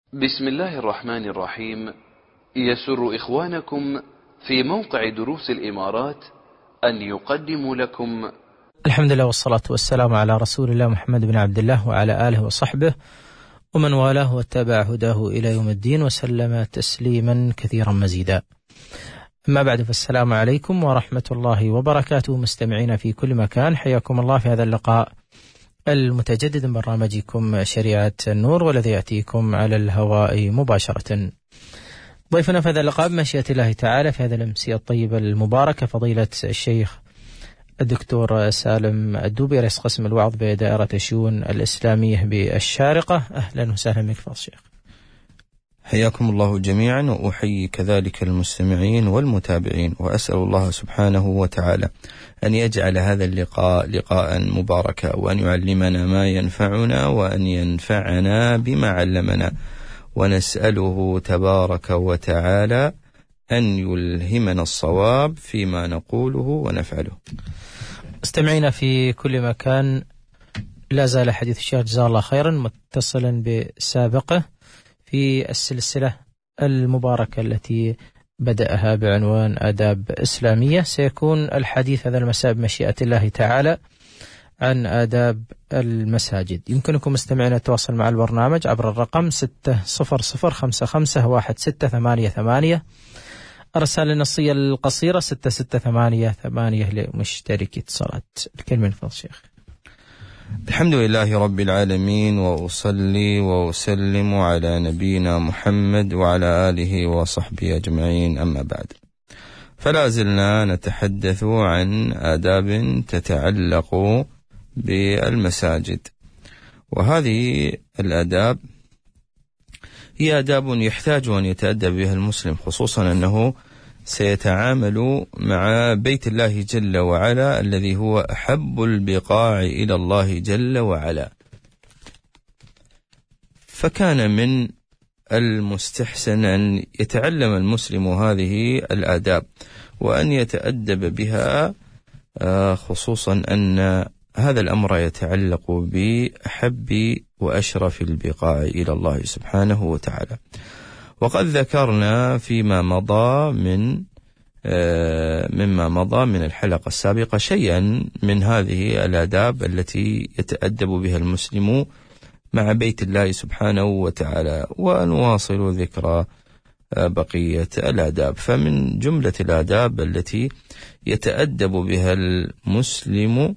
بسم الله الرحمن الرحيم. يسر إخوانكم في موقع دروس الإمارات أن يقدموا لكم الحمد لله والصلاة والسلام على رسول الله محمد بن عبد الله وعلى آله وصحبه ومن والاه واتبع هداه إلى يوم الدين وسلم تسليما كثيرا مزيدا. أما بعد، فالسلام عليكم ورحمة الله وبركاته. مستمعين في كل مكان، حياكم الله في هذا اللقاء المتجدد من برنامجكم شريعة النور، والذي يأتيكم على الهواء مباشرة. ضيفنا في هذا اللقاء بمشيئة الله تعالى في هذا الأمسية الطيبة المباركة فضيلة الشيخ الدكتور سالم الدوبي، رئيس قسم الوعظ بدائرة الشؤون الإسلامية بالشارقة. أهلا وسهلا بك فضيلة الشيخ. حياكم الله جميعا، وأحيي كذلك المستمعين والمتابعين، وأسأل الله سبحانه وتعالى أن يجعل هذا اللقاء لقاء مباركا، وأن يعلمنا ما ينفعنا، وأن ينفعنا بما علمنا، ونسأله تبارك وتعالى أن يلهمنا الصواب فيما نقوله ونفعله. مستمعينا في كل مكان، لا زال حديث الشيخ جزاه الله خيرا متصلا بسابقه في السلسلة المباركة التي بدأها بعنوان آداب إسلامية. سيكون الحديث هذا المساء بمشيئة الله تعالى عن آداب المساجد. يمكنكم مستمعين التواصل مع البرنامج عبر الرقم 600551688، الرسالة النصية القصيرة 6688 لمشترك اتصالات. الكلمة من فضل الشيخ. الحمد لله رب العالمين، وأصلي وأسلم على نبينا محمد وعلى آله وصحبه أجمعين، أما بعد، فلا زلنا نتحدث عن آداب تتعلق بالمساجد، وهذه الآداب هي آداب يحتاج أن يتأدب بها المسلم، خصوصا أنه سيتعامل مع بيت الله جل وعلا الذي هو أحب البقاع إلى الله جل وعلا. فكان من المستحسن أن يتعلم المسلم هذه الآداب وأن يتأدب بها، خصوصا أن هذا الأمر يتعلق بأحب وأشرف البقاع إلى الله سبحانه وتعالى. وقد ذكرنا فيما مضى مما مضى من الحلقة السابقة شيئا من هذه الآداب التي يتأدب بها المسلم مع بيت الله سبحانه وتعالى، ونواصل ذكر بقية الآداب. فمن جملة الآداب التي يتأدب بها المسلم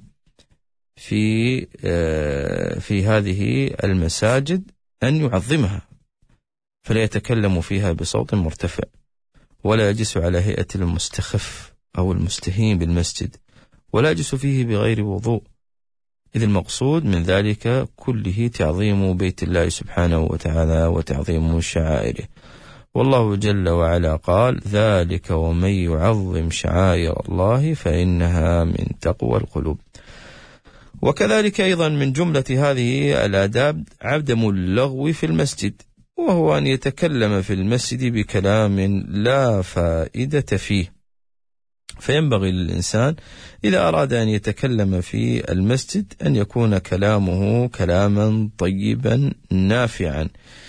في هذه المساجد أن يعظمها، فلا يتكلم فيها بصوت مرتفع، ولا يجلس على هيئة المستخف أو المستهين بالمسجد، ولا يجلس فيه بغير وضوء، إذ المقصود من ذلك كله تعظيم بيت الله سبحانه وتعالى وتعظيم شعائره. والله جل وعلا قال: ذلك ومن يعظم شعائر الله فإنها من تقوى القلوب. وكذلك أيضا من جملة هذه الآداب عدم اللغو في المسجد، وهو أن يتكلم في المسجد بكلام لا فائدة فيه. فينبغي للإنسان إذا أراد أن يتكلم في المسجد أن يكون كلامه كلاما طيبا نافعا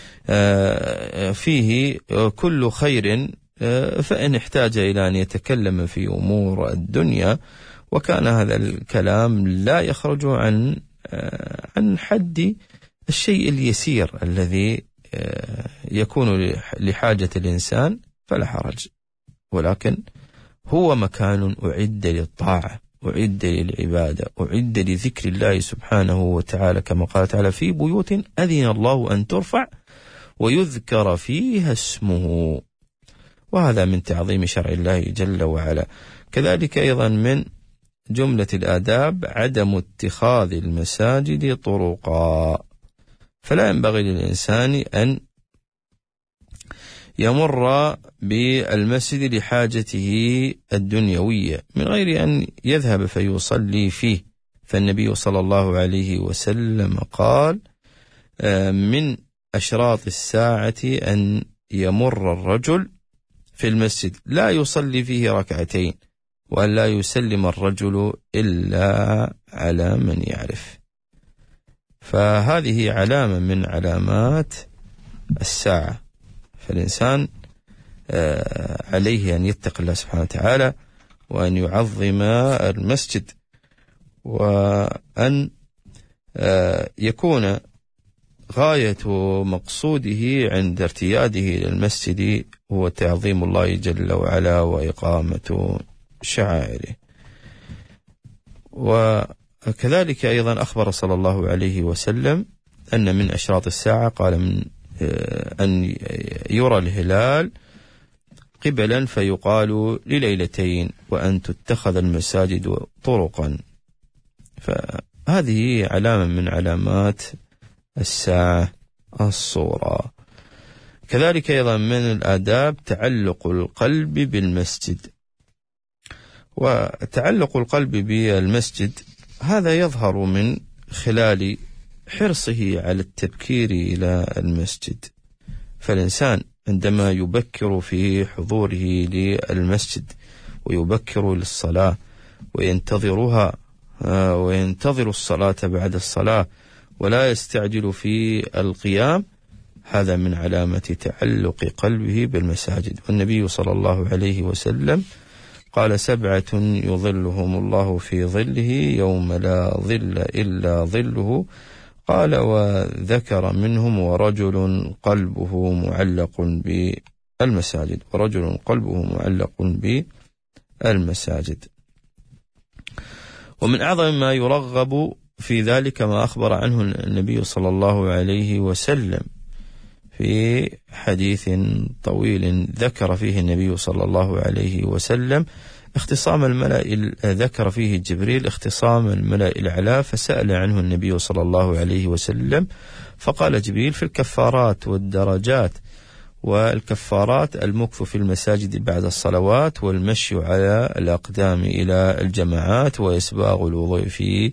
فيه كل خير، فإن احتاج إلى أن يتكلم في أمور الدنيا وكان هذا الكلام لا يخرج عن حد الشيء اليسير الذي يكون لحاجة الإنسان، فلا حرج، ولكن هو مكان أعد للطاعة، أعد للعبادة، أعد لذكر الله سبحانه وتعالى، كما قال تعالى: في بيوت أذن الله أن ترفع ويذكر فيها اسمه. وهذا من تعظيم شرع الله جل وعلا. كذلك أيضا من جملة الآداب عدم اتخاذ المساجد طرقا، فلا ينبغي للإنسان أن يمر بالمسجد لحاجته الدنيوية من غير أن يذهب فيصلي فيه. فالنبي صلى الله عليه وسلم قال: من أشراط الساعة أن يمر الرجل في المسجد لا يصلي فيه ركعتين، وأن لا يسلم الرجل إلا على من يعرف. فهذه علامة من علامات الساعة. فالإنسان عليه أن يتقي الله سبحانه وتعالى وأن يعظم المسجد، وأن يكون غاية مقصوده عند ارتياده إلى المسجد هو تعظيم الله جل وعلا وإقامة شعائره. وكذلك أيضا أخبر صلى الله عليه وسلم أن من أشراط الساعة قال من أن يرى الهلال قبلا فيقال لليلتين، وأن تتخذ المساجد طرقا. فهذه علامة من علامات الساعة الصغرى. كذلك أيضا من الآداب تعلق القلب بالمسجد. وتعلق القلب بالمسجد هذا يظهر من خلال حرصه على التبكير إلى المسجد. فالإنسان عندما يبكر في حضوره للمسجد ويبكر للصلاة وينتظرها وينتظر الصلاة بعد الصلاة ولا يستعجل في القيام، هذا من علامة تعلق قلبه بالمساجد. والنبي صلى الله عليه وسلم قال 7 يظلهم الله في ظله يوم لا ظل إلا ظله، قال وذكر منهم ورجل قلبه معلق بالمساجد، ورجل قلبه معلق بالمساجد. ومن أعظم ما يرغب في ذلك ما أخبر عنه النبي صلى الله عليه وسلم في حديث طويل ذكر فيه النبي صلى الله عليه وسلم اختصام الملأ، ذكر فيه جبريل اختصام الملأ الأعلى، فسأل عنه النبي صلى الله عليه وسلم فقال جبريل في الكفارات والدرجات. والكفارات المكث في المساجد بعد الصلوات، والمشي على الأقدام إلى الجماعات، وإسباغ الوضوء في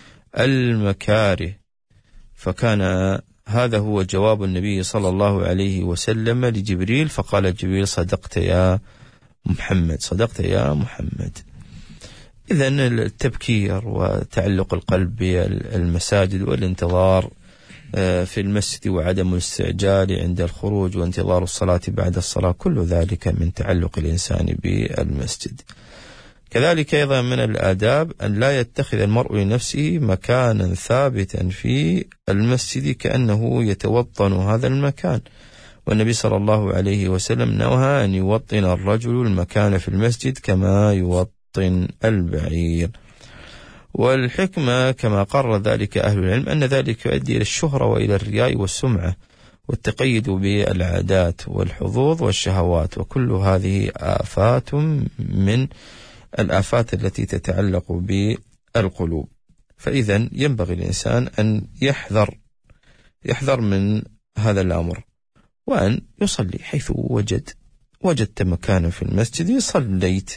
المكاره. فكان هذا هو جواب النبي صلى الله عليه وسلم لجبريل، فقال جبريل صدقت يا محمد، صدقت يا محمد. إذن التبكير وتعلق القلب بالمساجد والانتظار في المسجد وعدم الاستعجال عند الخروج وانتظار الصلاة بعد الصلاة، كل ذلك من تعلق الإنسان بالمسجد. كذلك أيضا من الآداب أن لا يتخذ المرء لنفسه مكانا ثابتا في المسجد كأنه يتوطن هذا المكان. والنبي صلى الله عليه وسلم نهى أن يوطن الرجل المكان في المسجد كما يوطن البعير. والحكمة كما قرر ذلك أهل العلم أن ذلك يؤدي إلى الشهرة وإلى الرياء والسمعة والتقيد بالعادات والحظوظ والشهوات، وكل هذه آفات من الآفات التي تتعلق بالقلوب. فإذا ينبغي الإنسان أن يحذر من هذا الأمر، وأن يصلي حيث وجدت مكانا في المسجد صليت،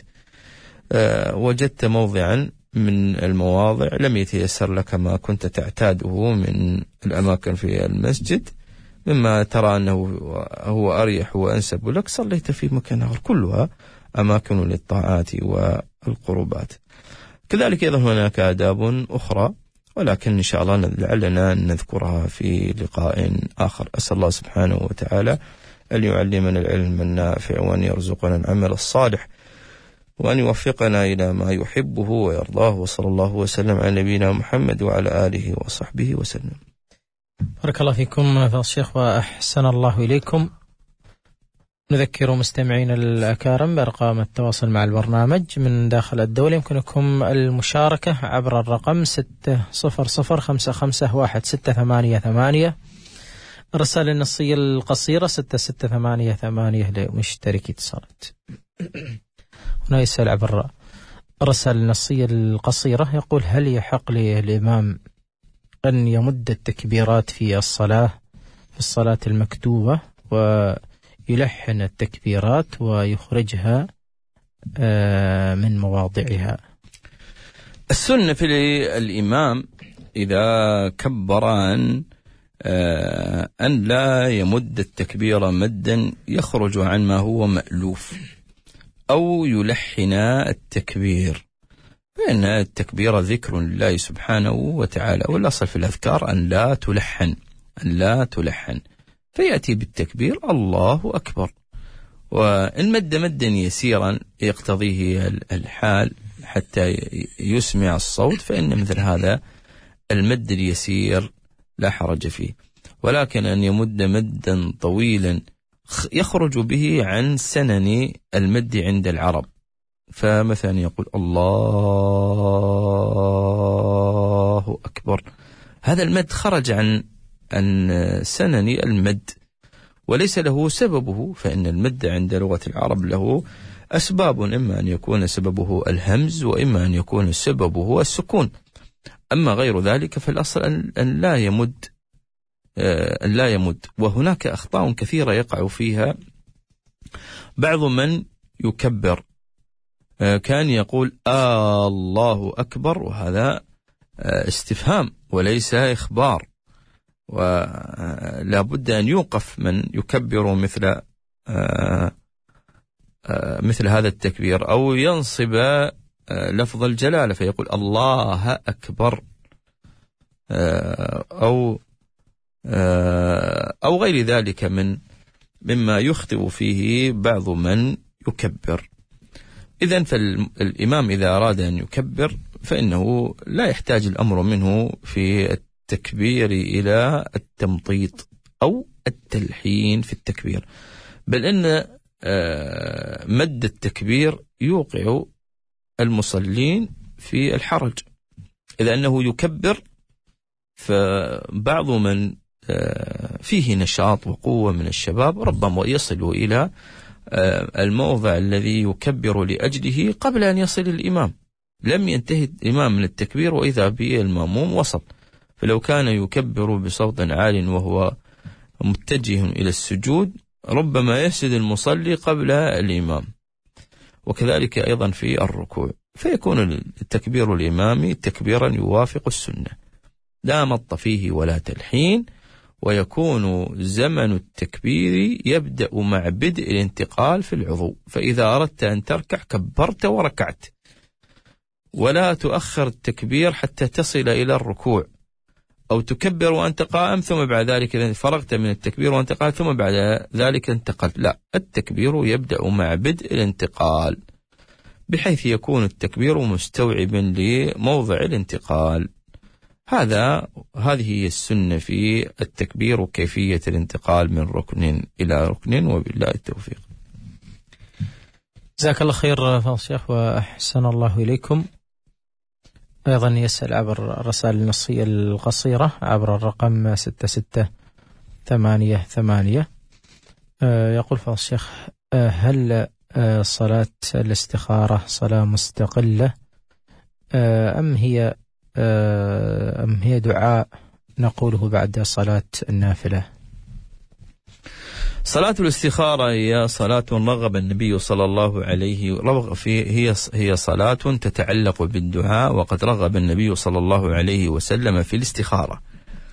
وجدت موضعا من المواضع لم يتيسر لك ما كنت تعتاده من الأماكن في المسجد مما ترى أنه هو أريح وأنسب لك، صليت في مكان آخر، كلها أماكن للطاعات والقربات. كذلك أيضا هناك آداب أخرى، ولكن إن شاء الله لعلنا نذكرها في لقاء آخر. أسأل الله سبحانه وتعالى أن يعلمنا العلم النافع، وأن يرزقنا العمل الصالح، وأن يوفقنا إلى ما يحبه ويرضاه. وصلى الله وسلم على نبينا محمد وعلى آله وصحبه وسلم. بارك الله فيكم فضيلة الشيخ وأحسن الله إليكم. نذكر مستمعين الأكارم بأرقام التواصل مع البرنامج من داخل الدولة. يمكنكم المشاركة عبر الرقم 600551688، الرسالة النصية القصيرة 6688 لمشتركي اتصالات. هنا يسأل عبر الرسالة النصية القصيرة، يقول هل يحق للإمام أن يمد التكبيرات في الصلاة المكتوبة ويلحن التكبيرات ويخرجها من مواضعها؟ السنة في الإمام إذا كبر أن لا يمد التكبير مدا يخرج عن ما هو مألوف، أو يلحن التكبير، فإن التكبير ذكر لله سبحانه وتعالى، والأصل في الأذكار أن لا تلحن فيأتي بالتكبير الله أكبر. وإن مد مدا يسيرا يقتضيه الحال حتى يسمع الصوت فإن مثل هذا المد اليسير لا حرج فيه. ولكن أن يمد مدا طويلا يخرج به عن سنن المد عند العرب، فمثلا يقول الله أكبر، هذا المد خرج عن سنن المد وليس له سببه، فإن المد عند لغة العرب له أسباب، إما أن يكون سببه الهمز وإما أن يكون سببه السكون. أما غير ذلك فالأصل أن لا يمد. وهناك أخطاء كثيرة يقع فيها بعض من يكبر، كان يقول الله أكبر، وهذا استفهام وليس إخبار، ولا بد أن يوقف من يكبر مثل هذا التكبير، أو ينصب لفظ الجلالة فيقول الله أكبر، أو غير ذلك مما يخطئ فيه بعض من يكبر. إذن فالإمام إذا أراد أن يكبر فإنه لا يحتاج الأمر منه في التكبير إلى التمطيط أو التلحين في التكبير، بل إن مد التكبير يوقع المصلين في الحرج، إذا أنه يكبر فبعض من فيه نشاط وقوة من الشباب ربما يصل إلى الموضع الذي يكبر لأجله قبل أن يصل الإمام، لم ينتهي الإمام من التكبير وإذا به المأموم وصل، فلو كان يكبر بصوت عال وهو متجه إلى السجود ربما يسجد المصلي قبل الإمام، وكذلك أيضا في الركوع، فيكون التكبير الإمامي تكبيرا يوافق السنة لا مط فيه ولا تلحين، ويكون زمن التكبير يبدأ مع بدء الانتقال في العضو، فإذا أردت أن تركع كبرت وركعت، ولا تؤخر التكبير حتى تصل إلى الركوع، أو تكبر وأنت قائم ثم بعد ذلك فرغت من التكبير وأنت قائم ثم بعد ذلك انتقلت، لا، التكبير يبدأ مع بدء الانتقال بحيث يكون التكبير مستوعبا لموضع الانتقال. هذه هي السنة في التكبير وكيفية الانتقال من ركن إلى ركن، وبالله التوفيق. جزاك الله خير فضل الشيخ وأحسن الله إليكم. أيضا يسأل عبر الرسائل النصية القصيرة عبر الرقم 6688. يقول فضل الشيخ: هل صلاة الاستخارة صلاة مستقلة أم هي دعاء نقوله بعد صلاة النافلة؟ صلاة الاستخارة هي صلاة رغب النبي صلى الله عليه هي صلاة تتعلق بالدعاء، وقد رغب النبي صلى الله عليه وسلم في الاستخارة.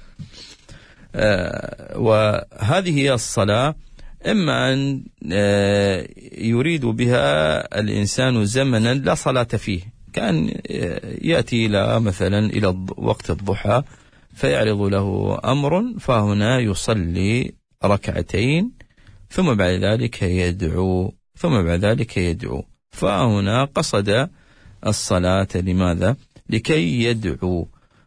وهذه هي الصلاة إما أن يريد بها الإنسان زمنا لا صلاة فيه، كان يأتي إلى وقت الضحى فيعرض له أمر فهنا يصلي ركعتين ثم بعد ذلك يدعو فهنا قصد الصلاة. لماذا؟ لكي يدعو.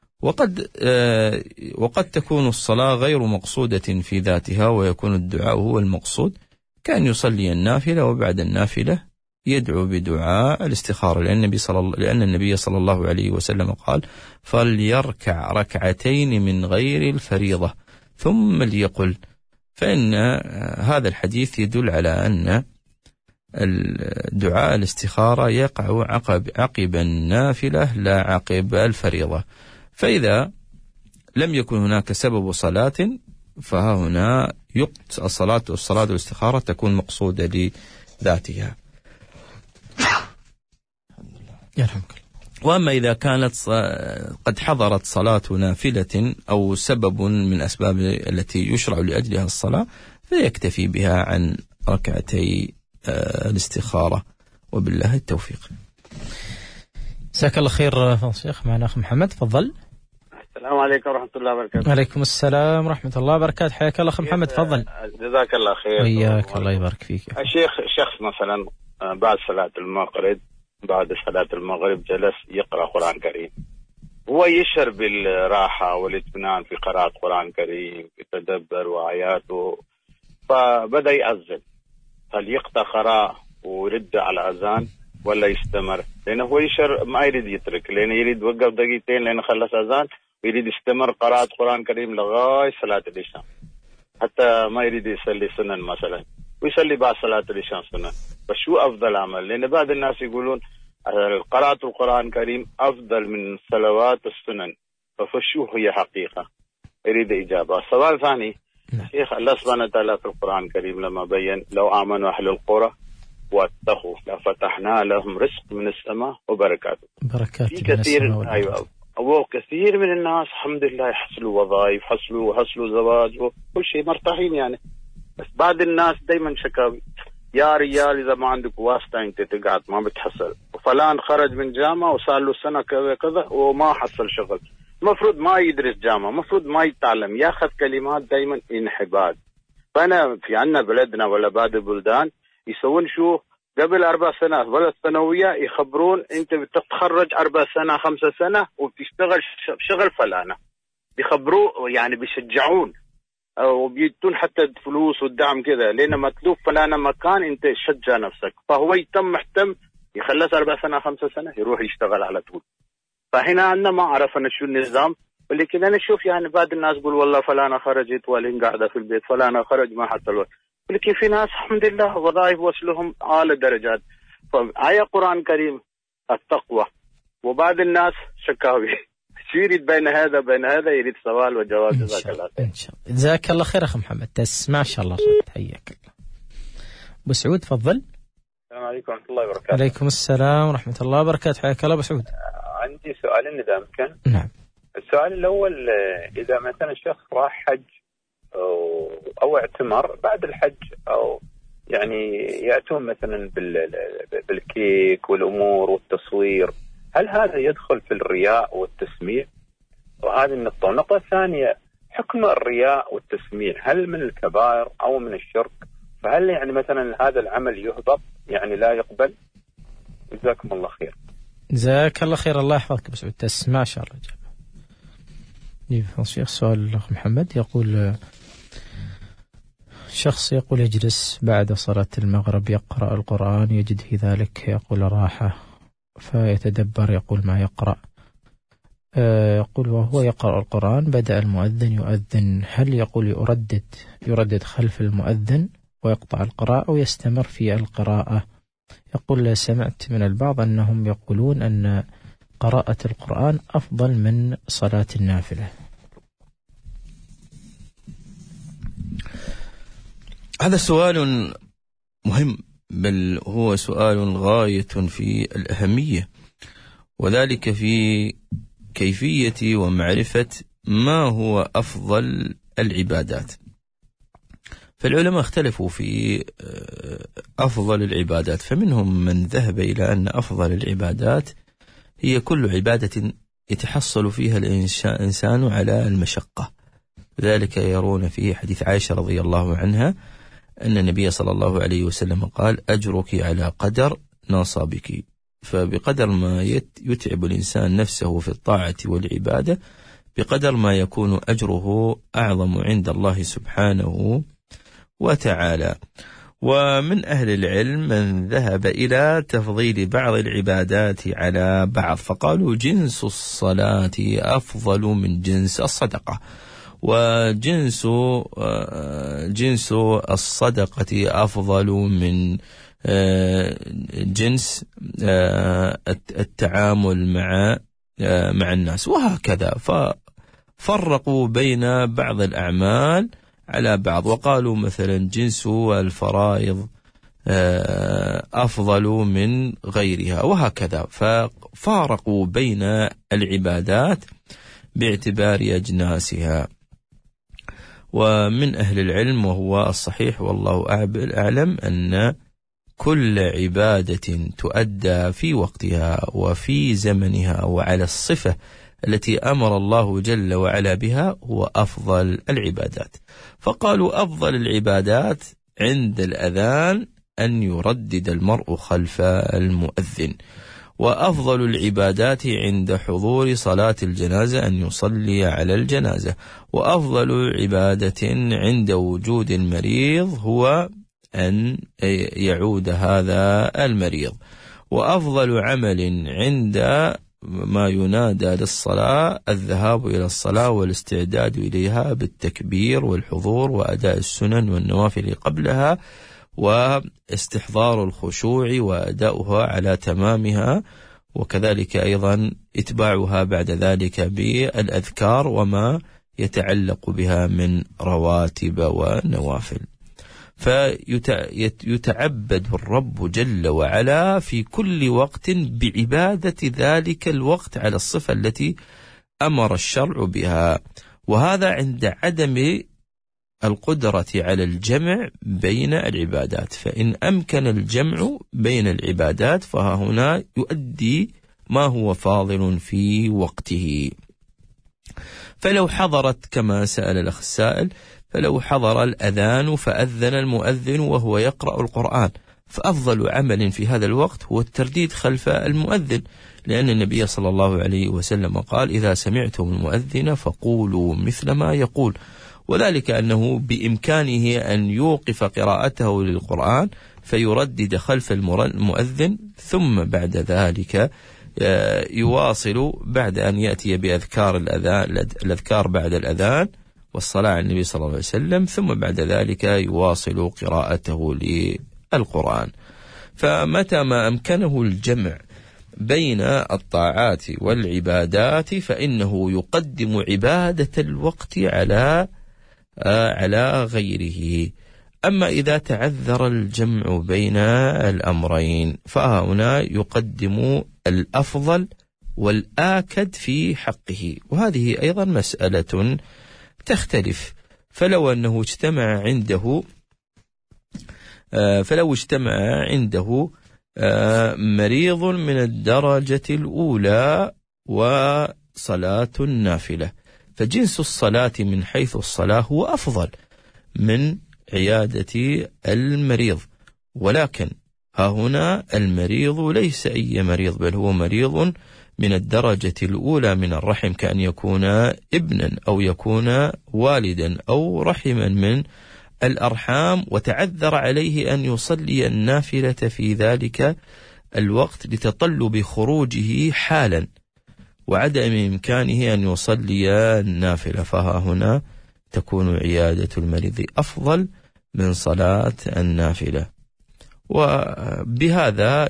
وقد تكون الصلاة غير مقصودة في ذاتها ويكون الدعاء هو المقصود، كان يصلي النافلة وبعد النافلة يدعو بدعاء الاستخارة، لأن النبي صلى الله عليه وسلم قال: فليركع ركعتين من غير الفريضة ثم ليقل. فإن هذا الحديث يدل على أن الدعاء الاستخارة يقع عقب النافلة لا عقب الفريضة، فإذا لم يكن هناك سبب صلاة فها هنا الصلاة الاستخارة تكون مقصودة لذاتها. وأما إذا كانت قد حضرت صلاة نافلة أو سبب من أسباب التي يشرع لأجلها الصلاة فيكتفي بها عن ركعتي الاستخارة، وبالله التوفيق. جزاك الله خير فضل الشيخ. معنا أخ محمد، تفضل. السلام عليكم ورحمة الله وبركاته. وعليكم السلام ورحمة الله وبركاته. حياك الله أخي محمد، تفضل. جزاك الله خير. وياك، الله يبارك فيك. الشيخ، شخص مثلا بعد صلاة المغرب جلس يقرأ قرآن كريم، هو يشعر بالراحة والاطمئنان في قراءة قرآن كريم، يتدبر وآياته، فبدأ يأذن. هل يقطع قراءة ويرد على الأذان ولا يستمر؟ لأنه هو يشعر ما يريد يترك، لأنه يريد يوقف دقيقتين لأنه خلص أذان، ويريد يستمر قراءة قرآن كريم لغاية صلاة العشاء، حتى ما يريد يصلي سنن مثلا، ويصلي بعد صلاة العشاء سنن. فشو أفضل عمل؟ لأن بعض الناس يقولون قراءة القرآن الكريم أفضل من صلوات السنن، فشو هي حقيقة؟ يريد إجابة. سؤال ثاني، شيخ، الله سبحانه وتعالى في القرآن الكريم لما بين لو آمنوا أهل القرى واتقوا لفتحنا لهم رزق من السماء وبركاته. بركات في كثير، أيوة، وكثير من الناس الحمد لله يحصلوا وظائف، حصلوا زواج وكل شيء مرتاحين يعني. بس بعض الناس دايما شكاوي، يا ريال إذا ما عندك واسطة أنت تقعد ما بتحصل، وفلان خرج من جامعة وصار له سنة كذا كذا وما حصل شغل. مفروض ما يدرس جامعة، مفروض ما يتعلم، ياخذ كلمات دايما انحباد. فأنا في عنا بلدنا ولا بعض البلدان يسوون شو قبل 4 سنوات ولا الثانوية يخبرون أنت بتتخرج 4 سنة 5 سنة وبتشتغل شغل فلانة، بيخبروه يعني بيشجعون وبيدون حتى فلوس والدعم كذا، لأن مطلوب فلانة مكان أنت شجع نفسك. فهو مهتم يخلص 4 سنة 5 سنة يروح يشتغل على طول. فهنا عندنا ما عرفنا شو النظام. ولكن أنا أشوف يعني بعض الناس يقول والله فلانة خرجت والهن قاعدة في البيت، فلانة خرج ما حصل وقت. ولكن في ناس الحمد لله وظائف وصلهم أعلى درجات. فآية قرآن كريم التقوى، وبعض الناس شكاوي. شو يريد بين هذا يريد سؤال وجواب. جزاك الله خير. إن شاء الله. جزاك الله خير أخي محمد، تسمع ما شاء الله صوت. حياك الله. أبو سعود تفضل. السلام عليكم ورحمة الله وبركاته. عليكم السلام ورحمة الله وبركاته. حياك الله أبو سعود. عندي سؤالين إذا أمكن. نعم. السؤال الأول، إذا مثلا شخص راح حج أو اعتمر، بعد الحج أو يعني يأتون مثلا بالكيك والأمور والتصوير، هل هذا يدخل في الرياء والتسميع؟ وهذه النقطة. النقطة الثانية، حكم الرياء والتسميع هل من الكبائر أو من الشرك؟ فهل يعني مثلا هذا العمل يهبط يعني لا يقبل؟ جزاكم الله خير. جزاك الله خير، الله يحفظك أبو سعود، تسمع ما شاء الله. الشيخ سؤال الأخ محمد يقول، شخص يقول يجلس بعد صلاة المغرب يقرأ القرآن، يجد في ذلك يقول راحة، فيتدبر يقول ما يقرأ. يقول وهو يقرأ القرآن بدأ المؤذن يؤذن، هل يقول يردد خلف المؤذن ويقطع القراءة أو يستمر في القراءة؟ يقول سمعت من البعض أنهم يقولون أن قراءة القرآن أفضل من صلاة النافلة. هذا سؤال مهم، بل هو سؤال غاية في الأهمية، وذلك في كيفية ومعرفة ما هو أفضل العبادات. فالعلماء اختلفوا في أفضل العبادات، فمنهم من ذهب إلى أن أفضل العبادات هي كل عبادة يتحصل فيها الإنسان على المشقة. ذلك يرون فيه حديث عائشة رضي الله عنها أن النبي صلى الله عليه وسلم قال أجرك على قدر نصابك، فبقدر ما يتعب الإنسان نفسه في الطاعة والعبادة بقدر ما يكون أجره أعظم عند الله سبحانه وتعالى. ومن أهل العلم من ذهب إلى تفضيل بعض العبادات على بعض، فقالوا جنس الصلاة أفضل من جنس الصدقة، وجنس الصدقة أفضل من جنس التعامل مع الناس، وهكذا. ففرقوا بين بعض الأعمال على بعض، وقالوا مثلا جنس الفرائض أفضل من غيرها، وهكذا. ففارقوا بين العبادات باعتبار أجناسها. ومن أهل العلم وهو الصحيح والله أعلم أن كل عبادة تؤدى في وقتها وفي زمنها وعلى الصفة التي أمر الله جل وعلا بها هو أفضل العبادات. فقالوا أفضل العبادات عند الأذان أن يردد المرء خلف المؤذن، وأفضل العبادات عند حضور صلاة الجنازة أن يصلي على الجنازة، وأفضل عبادة عند وجود المريض هو أن يعود هذا المريض، وأفضل عمل عند ما ينادى للصلاة الذهاب إلى الصلاة والاستعداد إليها بالتكبير والحضور وأداء السنن والنوافل قبلها واستحضار الخشوع وأداؤها على تمامها، وكذلك أيضا إتباعها بعد ذلك بالأذكار وما يتعلق بها من رواتب ونوافل. فيتعبد الرب جل وعلا في كل وقت بعبادة ذلك الوقت على الصفة التي أمر الشرع بها، وهذا عند عدم القدرة على الجمع بين العبادات. فإن أمكن الجمع بين العبادات فها هنا يؤدي ما هو فاضل في وقته. فلو حضرت كما سأل الأخ السائل، فلو حضر الأذان فأذن المؤذن وهو يقرأ القرآن، فأفضل عمل في هذا الوقت هو الترديد خلف المؤذن، لأن النبي صلى الله عليه وسلم قال: إذا سمعتم المؤذن فقولوا مثل ما يقول، وذلك أنه بإمكانه أن يوقف قراءته للقرآن فيردد خلف المؤذن، ثم بعد ذلك يواصل بعد أن يأتي بأذكار الأذكار بعد الأذان والصلاة على النبي صلى الله عليه وسلم، ثم بعد ذلك يواصل قراءته للقرآن. فمتى ما أمكنه الجمع بين الطاعات والعبادات فإنه يقدم عبادة الوقت على غيره. أما إذا تعذر الجمع بين الأمرين فهنا يقدم الأفضل والآكد في حقه، وهذه أيضا مسألة تختلف. فلو اجتمع عنده مريض من الدرجة الأولى وصلاة النافلة، فجنس الصلاة من حيث الصلاة هو أفضل من عيادة المريض، ولكن ها هنا المريض ليس أي مريض، بل هو مريض من الدرجة الأولى من الرحم، كأن يكون ابنا أو يكون والدا أو رحما من الأرحام، وتعذر عليه أن يصلي النافلة في ذلك الوقت لتطلب خروجه حالا وعدم إمكانه أن يصلي النافلة، فها هنا تكون عيادة المريض أفضل من صلاة النافلة. وبهذا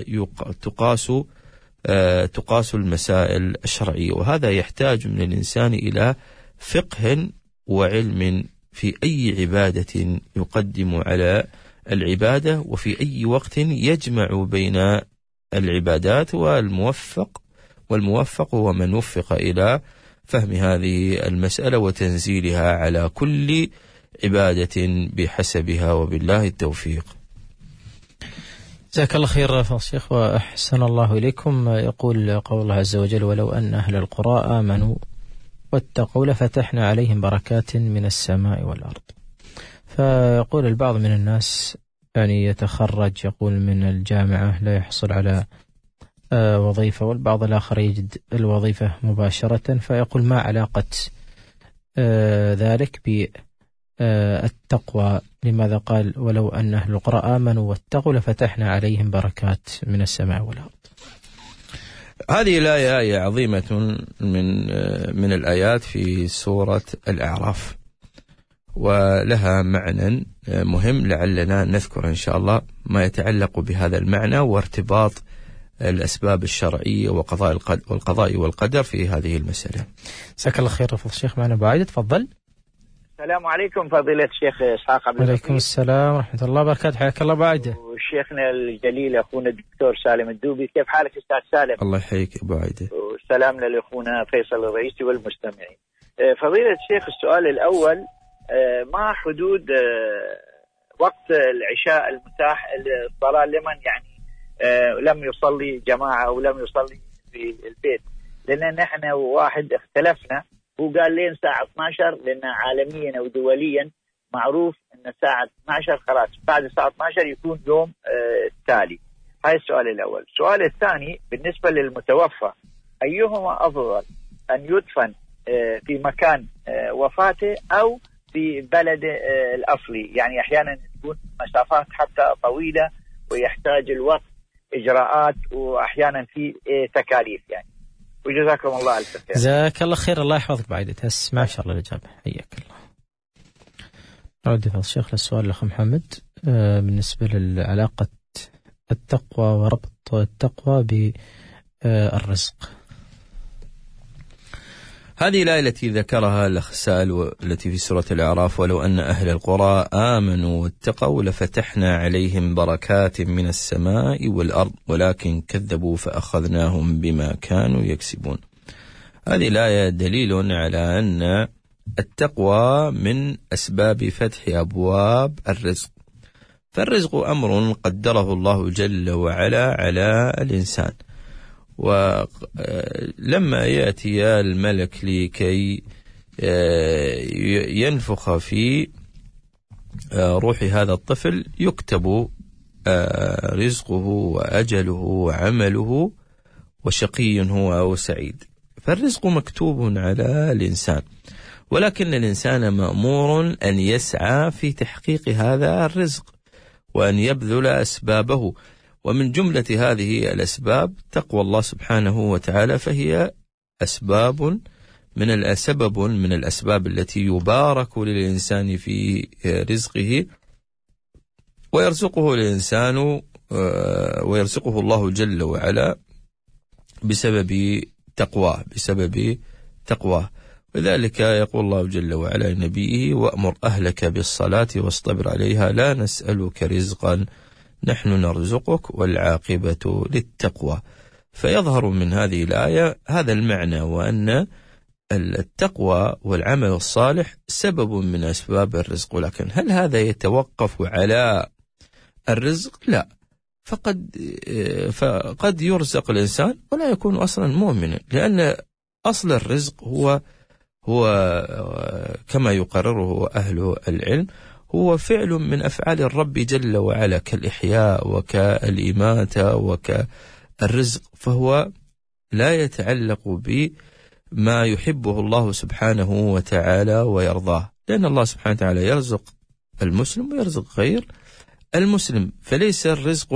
تقاس المسائل الشرعية، وهذا يحتاج من الإنسان إلى فقه وعلم في أي عبادة يقدم على العبادة، وفي أي وقت يجمع بين العبادات، والموفق هو من وفق إلى فهم هذه المسألة وتنزيلها على كل عبادة بحسبها، وبالله التوفيق. جزاك الله خير فضل الشيخ وأحسن الله إليكم. يقول قول الله عز وجل: ولو أن أهل القرى آمنوا واتقوا لفتحنا عليهم بركات من السماء والأرض. فيقول البعض من الناس يعني يتخرج يقول من الجامعة لا يحصل على وظيفة، والبعض الآخر يجد الوظيفة مباشرة، فيقول ما علاقة ذلك بالتقوى؟ لماذا قال ولو أن أهل القرى آمنوا واتقوا لفتحنا عليهم بركات من السماء والأرض؟ هذه الآية آية عظيمة من الآيات في سورة الأعراف، ولها معنى مهم لعلنا نذكر إن شاء الله ما يتعلق بهذا المعنى وارتباط الأسباب الشرعية والقضاء والقدر في هذه المسألة. جزاك الله خير فضل الشيخ. معنا أبو عايد، تفضل. السلام عليكم فضيلة الشيخ إسحاق عبد اللطيف. وعليكم السلام ورحمة الله وبركاته، حياك الله أبو عايد. وشيخنا الجليل أخونا الدكتور سالم الدوبي، كيف حالك أستاذ سالم؟ الله يحييك أبو عايد. وسلامنا لأخونا فيصل الرئيسي والمستمعين. فضيلة الشيخ، السؤال الأول: ما حدود وقت العشاء المتاح الصلاة لمن يعني لم يصلي جماعة أو لم يصلي في البيت؟ لأن نحن واحد اختلفنا وقال لين الساعة 12، لأن عالميا أو دوليا معروف أن الساعة 12 خلاص، بعد الساعة 12 يكون يوم التالي. هاي السؤال الأول. السؤال الثاني بالنسبة للمتوفى، أيهما أفضل، أن يدفن في مكان وفاته أو في بلد الأصلي؟ يعني أحيانا تكون مسافات حتى طويلة ويحتاج الوقت إجراءات، وأحيانا في تكاليف يعني. وجزاكم الله ألف خير. جزاك الله خير، الله يحفظك بعد تسمع ما شاء الله الإجابة، حياك الله. نعود يا الشيخ للسؤال الأخ محمد بالنسبة لعلاقة التقوى وربط التقوى بالرزق. هذه الآية التي ذكرها الأخ سائل التي في سورة الأعراف: ولو أن أهل القرى آمنوا واتقوا لفتحنا عليهم بركات من السماء والأرض ولكن كذبوا فأخذناهم بما كانوا يكسبون. هذه الآية دليل على أن التقوى من أسباب فتح أبواب الرزق. فالرزق أمر قدره الله جل وعلا على الإنسان، ولما يأتي الملك لكي ينفخ في روح هذا الطفل يكتب رزقه وأجله وعمله وشقي هو أو سعيد. فالرزق مكتوب على الإنسان، ولكن الإنسان مأمور أن يسعى في تحقيق هذا الرزق وأن يبذل أسبابه. ومن جملة هذه الأسباب تقوى الله سبحانه وتعالى، فهي سبب من الأسباب التي يبارك للإنسان في رزقه ويرزقه الإنسان ويرزقه الله جل وعلا بسبب تقواه. وذلك يقول الله جل وعلا لنبيه: وأمر أهلك بالصلاة واصطبر عليها لا نسألك رزقا نحن نرزقك والعاقبة للتقوى. فيظهر من هذه الآية هذا المعنى، وأن التقوى والعمل الصالح سبب من أسباب الرزق. ولكن هل هذا يتوقف على الرزق؟ لا، فقد يرزق الإنسان ولا يكون أصلا مؤمنا، لأن أصل الرزق هو كما يقرره أهل العلم هو فعل من أفعال الرب جل وعلا، كالإحياء وكالإماتة وكالرزق، فهو لا يتعلق بما يحبه الله سبحانه وتعالى ويرضاه، لأن الله سبحانه وتعالى يرزق المسلم ويرزق غير المسلم. فليس الرزق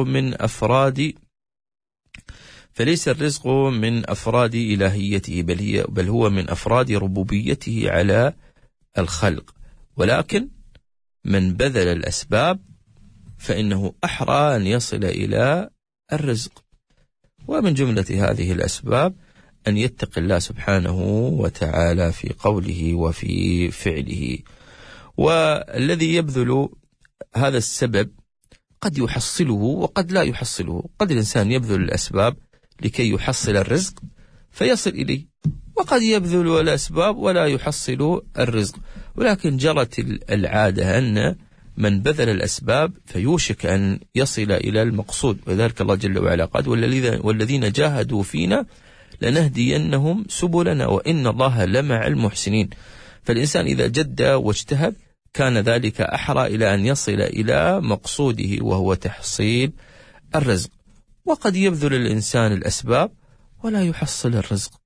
من أفراد إلهيته، بل هو من أفراد ربوبيته على الخلق. ولكن من بذل الأسباب فإنه أحرى أن يصل إلى الرزق. ومن جملة هذه الأسباب أن يتقي الله سبحانه وتعالى في قوله وفي فعله. والذي يبذل هذا السبب قد يحصله وقد لا يحصله. قد الإنسان يبذل الأسباب لكي يحصل الرزق فيصل إليه، وقد يبذل الأسباب ولا يحصل الرزق. ولكن جرت العادة أن من بذل الأسباب فيوشك أن يصل إلى المقصود، وذلك الله جل وعلا قال: والذين جاهدوا فينا لنهدينهم سبلنا وإن الله لمع المحسنين. فالإنسان إذا جد واجتهد كان ذلك أحرى إلى أن يصل إلى مقصوده وهو تحصيل الرزق. وقد يبذل الإنسان الأسباب ولا يحصل الرزق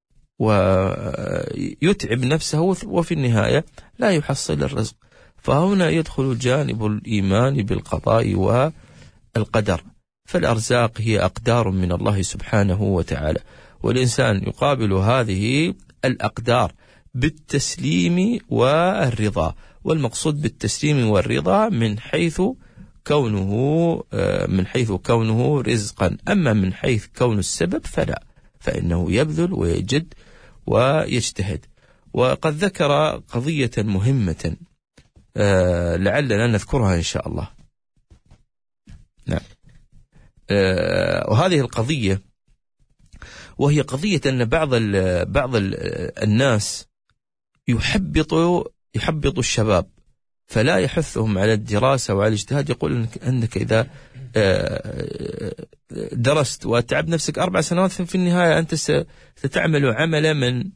ويتعب نفسه وفي النهاية لا يحصل الرزق. فهنا يدخل جانب الإيمان بالقضاء والقدر. فالأرزاق هي أقدار من الله سبحانه وتعالى، والإنسان يقابل هذه الأقدار بالتسليم والرضا. والمقصود بالتسليم والرضا من حيث كونه رزقا. أما من حيث كون السبب فلا، فإنه يبذل ويجد ويجتهد. وقد ذكر قضية مهمة لعلنا نذكرها إن شاء الله. نعم. وهذه القضية وهي قضية أن بعض الناس يحبط الشباب فلا يحثهم على الدراسة وعلى الاجتهاد. يقول أنك إذا درست وتعب نفسك 4 سنوات، في النهاية أنت ستعمل عملا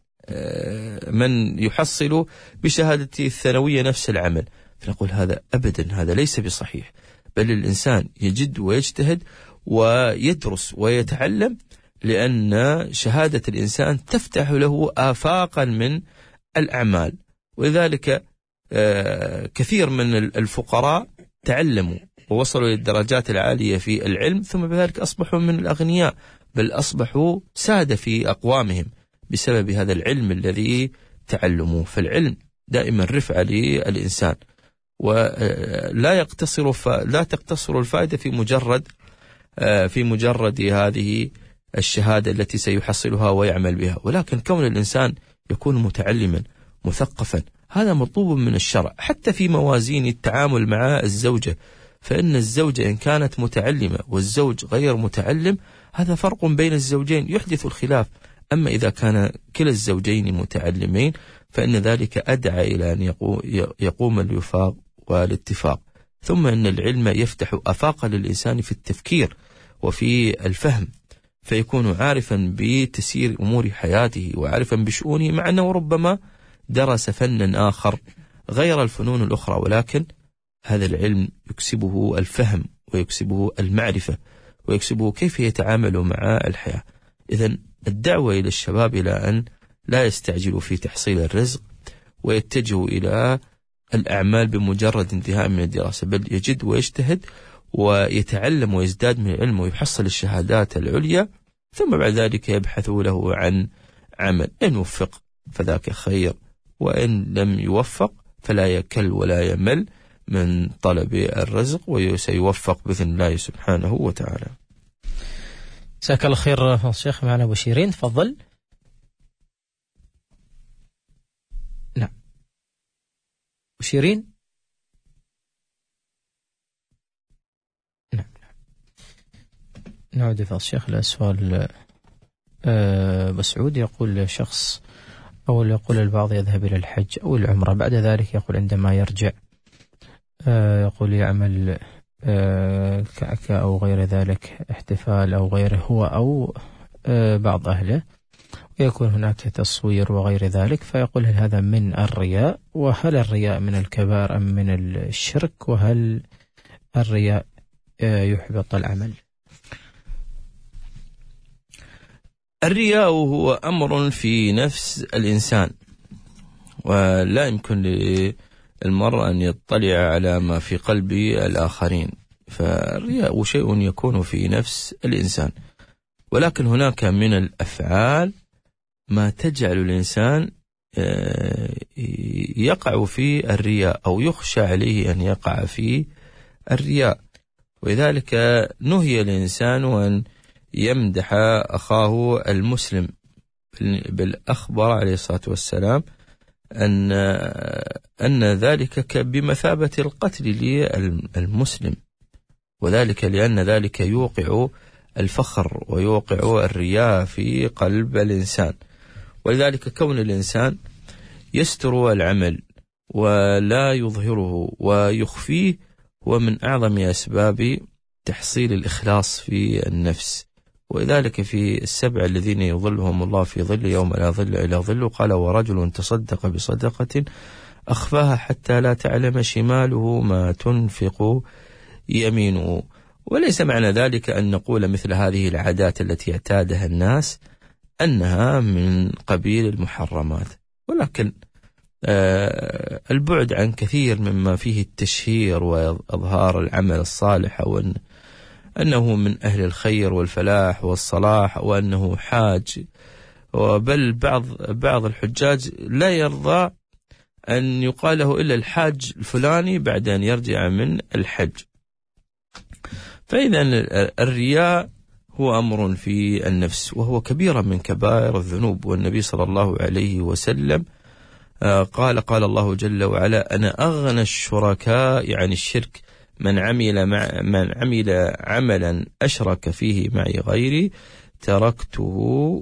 من يحصل بشهادته الثانوية نفس العمل. فنقول هذا أبدا، هذا ليس بصحيح، بل الإنسان يجد ويجتهد ويدرس ويتعلم، لأن شهادة الإنسان تفتح له آفاقا من الأعمال. ولذلك كثير من الفقراء تعلموا ووصلوا للدرجات العالية في العلم، ثم بذلك أصبحوا من الأغنياء، بل أصبحوا سادة في أقوامهم بسبب هذا العلم الذي تعلموه. فالعلم دائما رفعة للإنسان، ولا لا تقتصر الفائدة في مجرد هذه الشهادة التي سيحصلها ويعمل بها، ولكن كون الإنسان يكون متعلما مثقفا هذا مطلوب من الشرع. حتى في موازين التعامل مع الزوجة، فإن الزوجة إن كانت متعلمة والزوج غير متعلم هذا فرق بين الزوجين يحدث الخلاف. أما إذا كان كلا الزوجين متعلمين فإن ذلك أدعى إلى أن يقوم الوفاق والاتفاق. ثم أن العلم يفتح آفاقا للإنسان في التفكير وفي الفهم، فيكون عارفا بتسيير أمور حياته وعارفا بشؤونه، مع أنه ربما درس فنا آخر غير الفنون الأخرى، ولكن هذا العلم يكسبه الفهم ويكسبه المعرفة ويكسبه كيف يتعامل مع الحياة. إذن الدعوة إلى الشباب إلى أن لا يستعجلوا في تحصيل الرزق ويتجهوا إلى الأعمال بمجرد انتهاء من الدراسة، بل يجد ويجتهد ويتعلم ويزداد من العلم ويحصل الشهادات العليا، ثم بعد ذلك يبحث له عن عمل. إن وفق فذاك خير، وإن لم يوفق فلا يكل ولا يمل من طلب الرزق، وسيوفق بإذن الله سبحانه وتعالى. جزاك الله خير الشيخ. معنا أبو شيرين، تفضل. نعم أبو شيرين. نعم نعود في الشيخ لسؤال مسعود. يقول شخص، أو يقول البعض يذهب إلى الحج أو العمرة، بعد ذلك يقول عندما يرجع يقول يعمل كعكة أو غير ذلك، احتفال أو غيره، هو أو بعض أهله، ويكون هناك تصوير وغير ذلك، فيقول هل هذا من الرياء؟ وهل الرياء من الكبائر أم من الشرك؟ وهل الرياء يحبط العمل؟ الرياء هو أمر في نفس الإنسان، ولا يمكن للمرء أن يطلع على ما في قلب الآخرين، فالرياء شيء يكون في نفس الإنسان. ولكن هناك من الأفعال ما تجعل الإنسان يقع في الرياء أو يخشى عليه أن يقع في الرياء، ولذلك نهي الإنسان أن يمدح أخاه المسلم، بل أخبر عليه الصلاة والسلام أن ذلك بمثابة القتل للمسلم، وذلك لأن ذلك يوقع الفخر ويوقع الرياء في قلب الإنسان. ولذلك كون الإنسان يستر العمل ولا يظهره ويخفيه هو من أعظم أسباب تحصيل الإخلاص في النفس. ولذلك في 7 الذين يظلهم الله في ظل يوم لا ظل إلا ظله قال ورجل تصدق بصدقة أخفاها حتى لا تعلم شماله ما تنفق يمينه. وليس معنى ذلك أن نقول مثل هذه العادات التي اعتادها الناس أنها من قبيل المحرمات، ولكن البعد عن كثير مما فيه التشهير وإظهار العمل الصالح، وأنه من أهل الخير والفلاح والصلاح، وأنه حاج، وبل بعض الحجاج لا يرضى أن يقال له إلا الحاج الفلاني بعد أن يرجع من الحج. فإذا الرياء هو أمر في النفس، وهو كبيرة من كبائر الذنوب. والنبي صلى الله عليه وسلم قال الله جل وعلا أنا أغنى الشركاء عن الشرك من عمل عملا أشرك فيه معي غيري تركته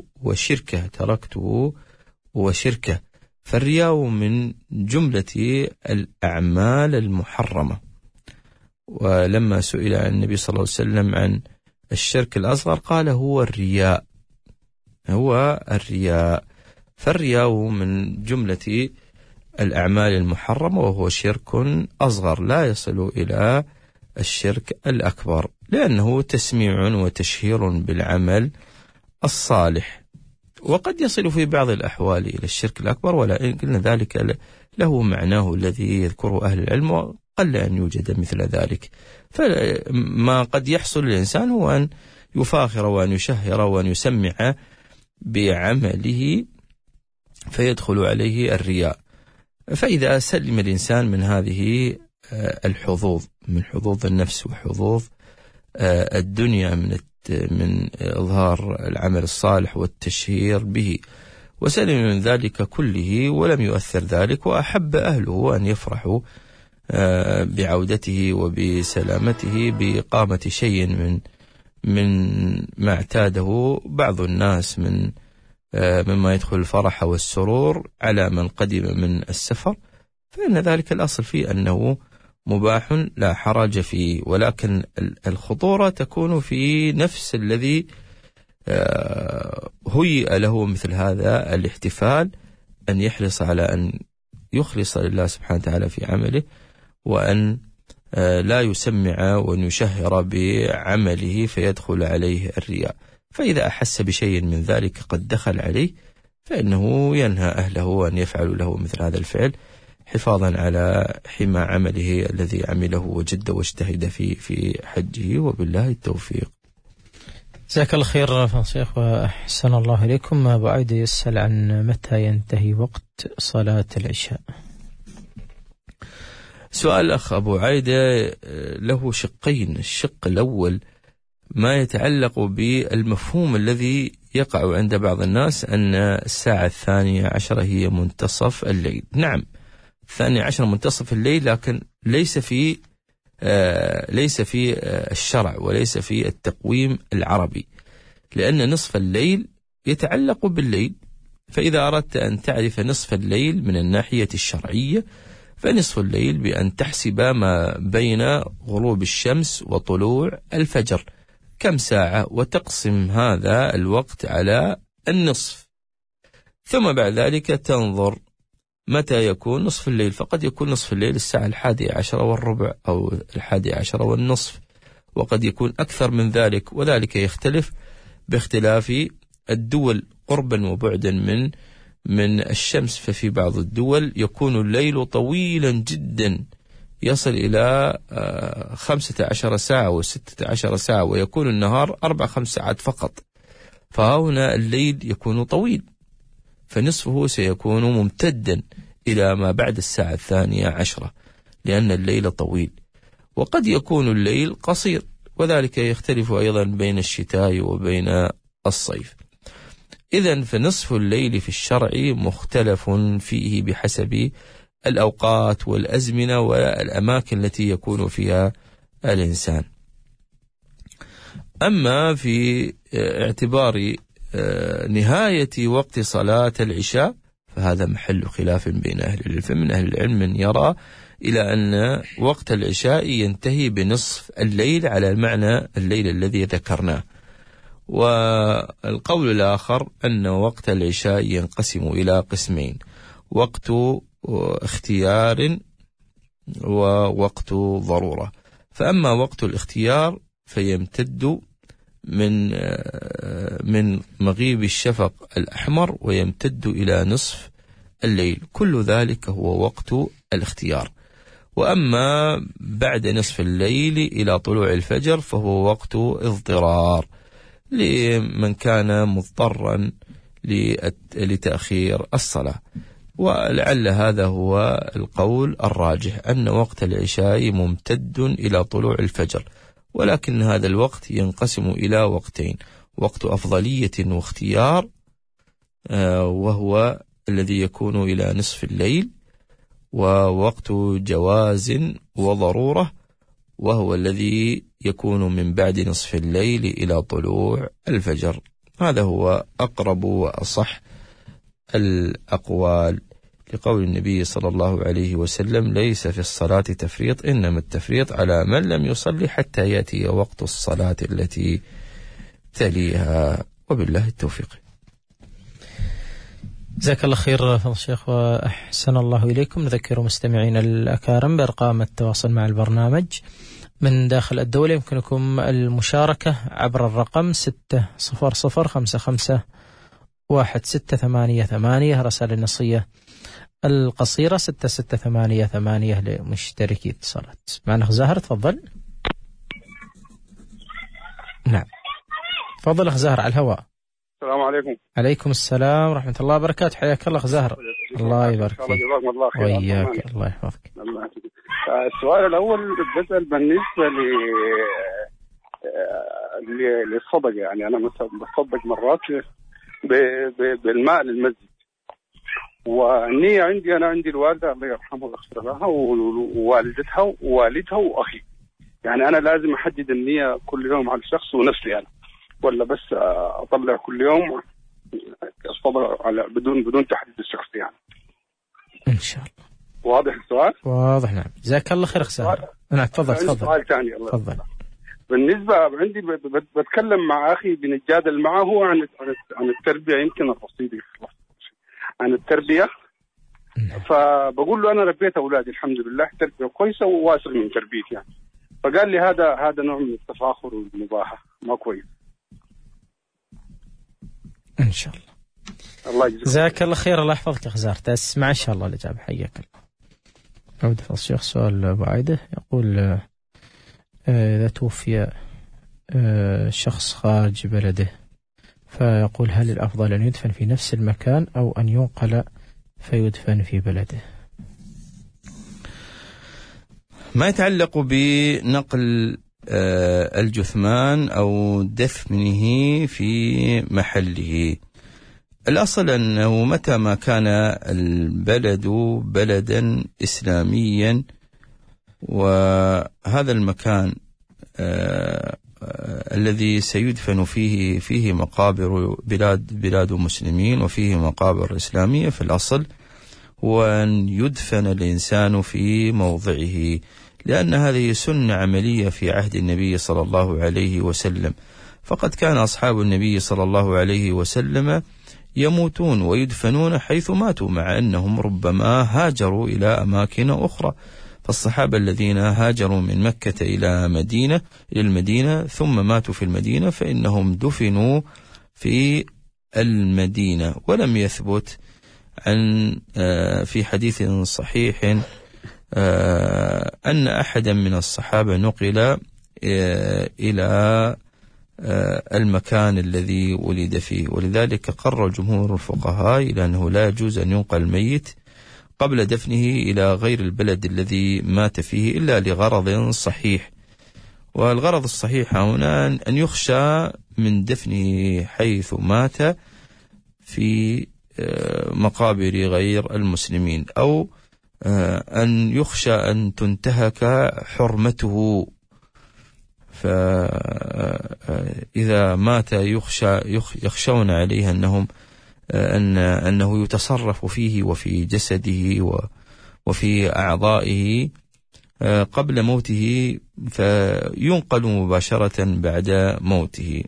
وشركه. فالرياء من جملة الأعمال المحرمة. ولما سئل عن النبي صلى الله عليه وسلم عن الشرك الأصغر؟ قال هو الرياء، هو الرياء. فالرياء من جملة الأعمال المحرمة، وهو شرك أصغر لا يصل إلى الشرك الأكبر، لأنه تسميع وتشهير بالعمل الصالح، وقد يصل في بعض الأحوال إلى الشرك الأكبر، ولكن ذلك له معناه الذي يذكره أهل العلم، وقل أن يوجد مثل ذلك. فما قد يحصل للإنسان هو أن يفاخر وأن يشهر وأن يسمع بعمله فيدخل عليه الرياء. فإذا سلم الإنسان من هذه الحظوظ، من حظوظ النفس وحظوظ الدنيا، من إظهار العمل الصالح والتشهير به، وسلم من ذلك كله ولم يؤثر ذلك، وأحب أهله أن يفرحوا بعودته وبسلامته بإقامة شيء من ما اعتاده بعض الناس مما يدخل الفرح والسرور على من قدم من السفر، فإن ذلك الأصل فيه أنه مباح لا حرج فيه، ولكن الخطورة تكون في نفس الذي هيئ له مثل هذا الاحتفال، أن يحرص على أن يخلص لله سبحانه وتعالى في عمله، وأن لا يسمع وأن يشهر بعمله فيدخل عليه الرياء. فإذا أحس بشيء من ذلك قد دخل عليه، فإنه ينهى أهله أن يفعلوا له مثل هذا الفعل، حفاظا على حمى عمله الذي عمله وجد واجتهد في حجه، وبالله التوفيق. جزاك الله خير شيخ وأحسن الله إليكم. أبو عايدة يسأل عن متى ينتهي وقت صلاة العشاء. سؤال الأخ أبو عايدة له شقين. الشق الأول ما يتعلق بالمفهوم الذي يقع عند بعض الناس أن الساعة 12 هي منتصف الليل. نعم، 12 منتصف الليل، لكن ليس في الشرع وليس في التقويم العربي، لأن نصف الليل يتعلق بالليل. فإذا أردت أن تعرف نصف الليل من الناحية الشرعية، فنصف الليل بأن تحسب ما بين غروب الشمس وطلوع الفجر كم ساعة، وتقسم هذا الوقت على النصف، ثم بعد ذلك تنظر متى يكون نصف الليل. فقد يكون نصف الليل الساعة 11:15 أو 11:30، وقد يكون أكثر من ذلك، وذلك يختلف باختلاف الدول قربا وبعدا من الشمس. ففي بعض الدول يكون الليل طويلا جدا، يصل إلى 15 ساعة و16 ساعة، ويكون النهار 4-5 ساعات فقط. فهنا الليل يكون طويل، فنصفه سيكون ممتدا إلى ما بعد الساعة 12، لأن الليل طويل. وقد يكون الليل قصير، وذلك يختلف أيضا بين الشتاء وبين الصيف. إذن فنصف الليل في الشرع مختلف فيه بحسب الأوقات والأزمنة والأماكن التي يكون فيها الإنسان. أما في اعتبار نهاية وقت صلاة العشاء فهذا محل خلاف بين أهل العلم. فمن أهل العلم من يرى إلى أن وقت العشاء ينتهي بنصف الليل على المعنى الليل الذي ذكرناه، والقول الآخر أن وقت العشاء ينقسم إلى قسمين: وقت اختيار ووقت ضرورة. فأما وقت الاختيار فيمتد من مغيب الشفق الأحمر ويمتد إلى نصف الليل، كل ذلك هو وقت الاختيار. وأما بعد نصف الليل إلى طلوع الفجر فهو وقت اضطرار لمن كان مضطرا لتأخير الصلاة. ولعل هذا هو القول الراجح، أن وقت العشاء ممتد إلى طلوع الفجر، ولكن هذا الوقت ينقسم إلى وقتين: وقت أفضلية واختيار، وهو الذي يكون إلى نصف الليل، ووقت جواز وضرورة، وهو الذي يكون من بعد نصف الليل إلى طلوع الفجر. هذا هو أقرب وأصح الأقوال، لقول النبي صلى الله عليه وسلم: ليس في الصلاة تفريط، إنما التفريط على من لم يصلي حتى يأتي وقت الصلاة التي تليها. وبالله التوفيق. جزاك الله خير فضل الشيخ وأحسن الله إليكم. نذكر مستمعين الأكارم بأرقام التواصل مع البرنامج من داخل الدولة. يمكنكم المشاركة عبر الرقم 600551688. رسائل النصية القصيرة 6688 لمشتركي اتصالات. معنا أخ زاهر، تفضل. نعم تفضل أخ زاهر على الهواء. السلام عليكم. عليكم السلام ورحمة الله وبركاته. حياك الله أخ زاهر. الله يبارك فيك. جزاكم الله خير. وإياك الله يحفظك. السؤال الأول بسأل بالنسبة للصدقة، يعني أنا مثلا بصدق مرات بالماء للمسجد، والنية عندي، أنا عندي الوالدة الله يرحمه ويغفر لها ووالدتها ووالدها وأخي، يعني أنا لازم أحدد النية كل يوم على الشخص ونفسي أنا، ولا بس أطلع كل يوم الصدقة على بدون تحديد الشخص يعني؟ إن شاء الله. واضح السؤال؟ واضح. نعم جزاك الله خير. نعم تفضل. سؤال ثاني. تفضل. بالنسبة عندي بتكلم مع أخي بنتجادل معه عن التربية، يمكن الرصيدي عن التربية، فبقول له أنا ربيت أولادي الحمد لله تربية كويسة وواثق من تربيتي يعني، فقال لي هذا نوع من التفاخر والمباحة ما كويس. إن شاء الله. الله يجزاك. جزاك الله خير. الله يحفظك يا خزار. تسمع إن شاء الله الإجابة. حياك الله. عودة الشيخ. سؤال أبو عايدة يقول: إذا توفي شخص خارج بلده، فيقول هل الأفضل أن يدفن في نفس المكان أو أن ينقل فيدفن في بلده؟ ما يتعلق بنقل الجثمان أو دفنه في محله، الأصل أنه متى ما كان البلد بلدا إسلاميا وهذا المكان الذي سيدفن فيه مقابر بلاد مسلمين وفيه مقابر إسلامية، في الأصل هو أن يدفن الإنسان في موضعه، لأن هذه سنة عملية في عهد النبي صلى الله عليه وسلم، فقد كان أصحاب النبي صلى الله عليه وسلم يموتون ويدفنون حيث ماتوا، مع أنهم ربما هاجروا إلى أماكن أخرى. فالصحابة الذين هاجروا من مكة إلى المدينة ثم ماتوا في المدينة فإنهم دفنوا في المدينة. ولم يثبت عن في حديث صحيح أن أحدا من الصحابة نقل إلى المكان الذي ولد فيه، ولذلك قرر جمهور الفقهاء إلى أنه لا يجوز أن ينقل الميت قبل دفنه إلى غير البلد الذي مات فيه إلا لغرض صحيح. والغرض الصحيح هنا أن يخشى من دفنه حيث مات في مقابر غير المسلمين، أو أن يخشى أن تنتهك حرمته، فإذا مات يخشون عليه أنه يتصرف فيه وفي جسده وفي أعضائه قبل موته، فينقل مباشرة بعد موته.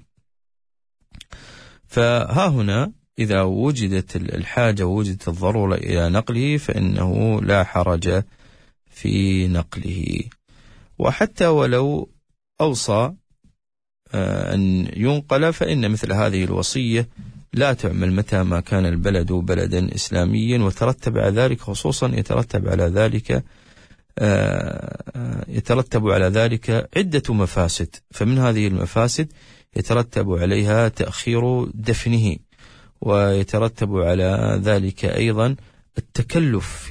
فها هنا إذا وجدت الحاجة ووجدت الضرورة إلى نقله فإنه لا حرج في نقله. وحتى ولو أوصى أن ينقل فإن مثل هذه الوصية لا تعمل متى ما كان البلد بلدا إسلاميا، وترتب على ذلك خصوصا يترتب على ذلك عدة مفاسد. فمن هذه المفاسد يترتب عليها تأخير دفنه، ويترتب على ذلك أيضا التكلف